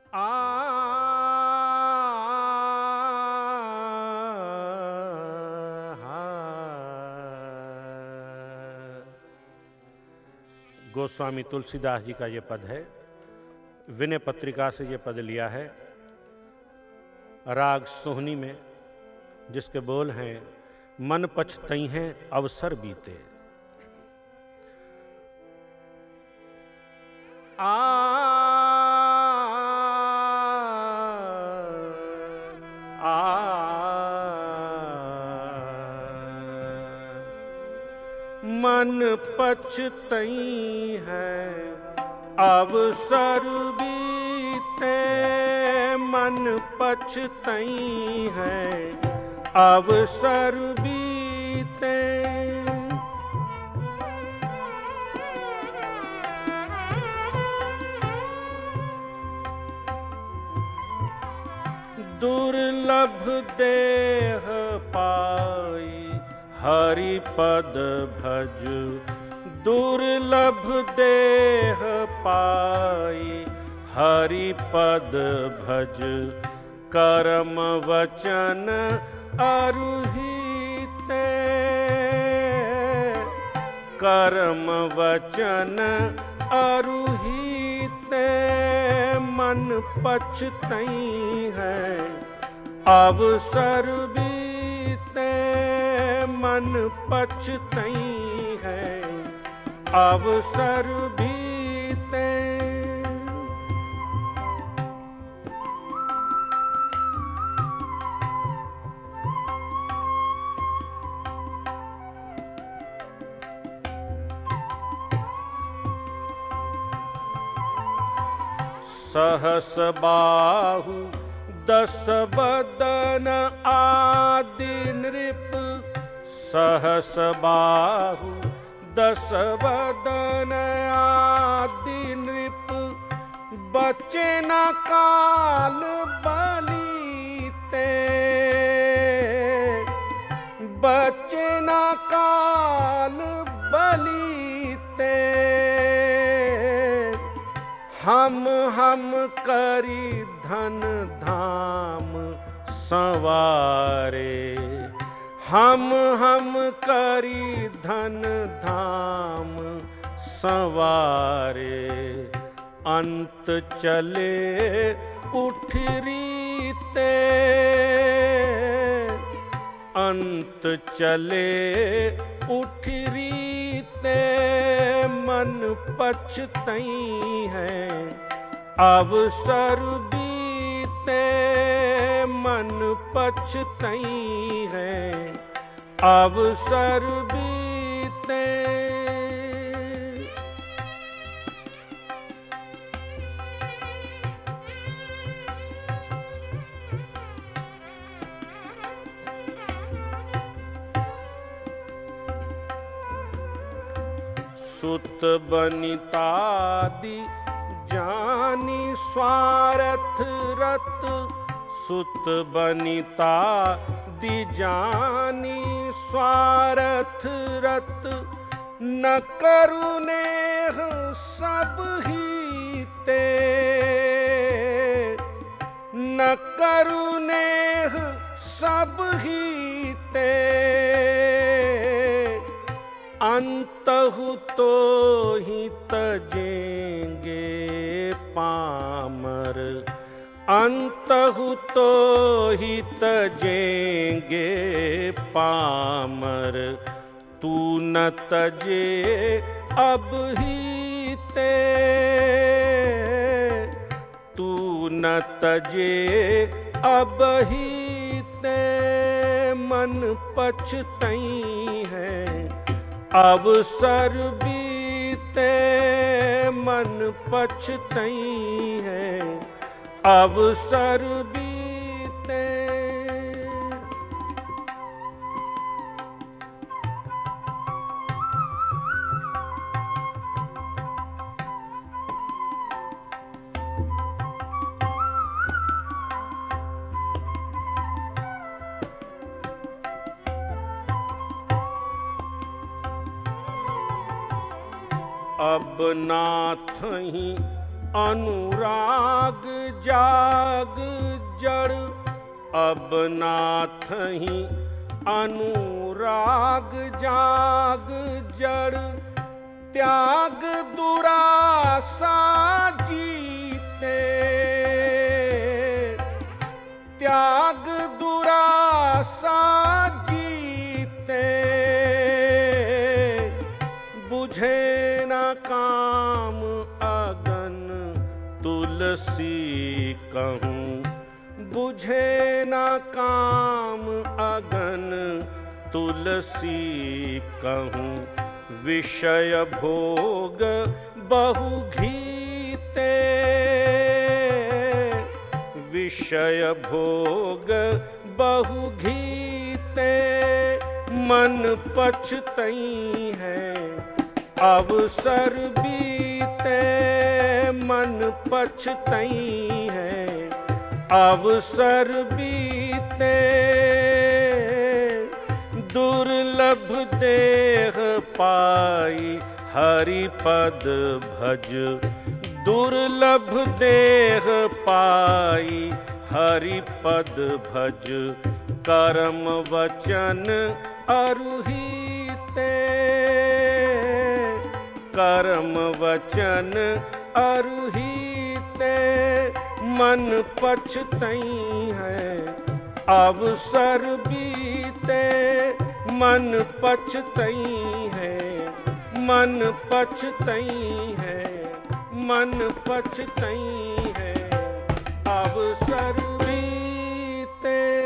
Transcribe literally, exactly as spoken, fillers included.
आ गोस्वामी तुलसीदास जी का ये पद है। विनय पत्रिका से ये पद लिया है, राग सोहनी में, जिसके बोल हैं मन पछतई हैं अवसर बीते। आ मन पछतई है अवसर बीते, मन पछतई है अवसर बीते। दुर्लभ देह पाई हरि पद भज, दुर्लभ देह पाई हरि पद भज। कर्म वचन अरुहिते, कर्म वचन अरुहिते। मन पछतई है अवसर बीते, मन पछतई है अवसर बीते। सहस बाहु दस बदन आदि नृप, सहस बाहु दस बदन आदि नृप। बचे न काल बलीते, बचे न काल बलीते। हम हम करी धन धाम संवारे, हम हम करी धन धाम संवारे। अंत चले उठरीते, अंत चले उठरीते। मन पछतई है अवसर बीते, मन पछतई है अवसर बीते। सुत बनितादि जानी स्वार्थ रत, सुत बनिता दि जानी स्वार्थ रत। न करुनेह सब हीते, न करुनेह सब हीते। अंतहु तो ही तजेंगे पामर, अंतहु तो ही तजेंगे पामर। तू न तजे अब हीते, तू न तजे अब हीते। मन पछतई है अवसर बीते, मन पछतई है अवसर बीते। अब नाथ ही अनुराग जाग जड़ अब नाथहि, अनुराग जाग जड़ त्याग दुरासा जीते, त्याग दुरासा जीते, बुझे न काम अगन तुलसी कहूँ, बुझे न काम अगन तुलसी कहूँ, विषय भोग बहु घीते, विषय भोग बहु घीते, मन पछतई है अवसर बीते, मन पछतई है अवसर बीते, दुर्लभ देह पाई हरि पद भज, दुर्लभ देह पाई हरि पद भज, कर्म वचन अरुहिते, कर्म वचन अरुहिते, मन पछतई है अवसर बीते, मन पछतई है, मन पछतई है, मन पछतई है अवसर बीते।